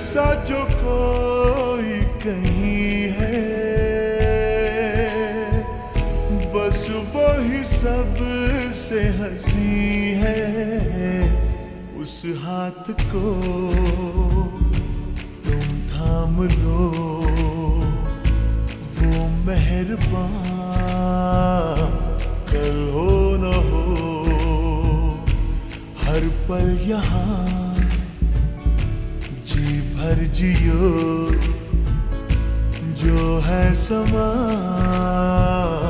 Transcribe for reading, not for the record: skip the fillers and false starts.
जैसा जो कोई कहीं है, बस वही सबसे हंसी है। उस हाथ को तुम थाम लो, वो मेहरबान कल हो न हो, हर पल यहाँ जी भर जियो, जो है समा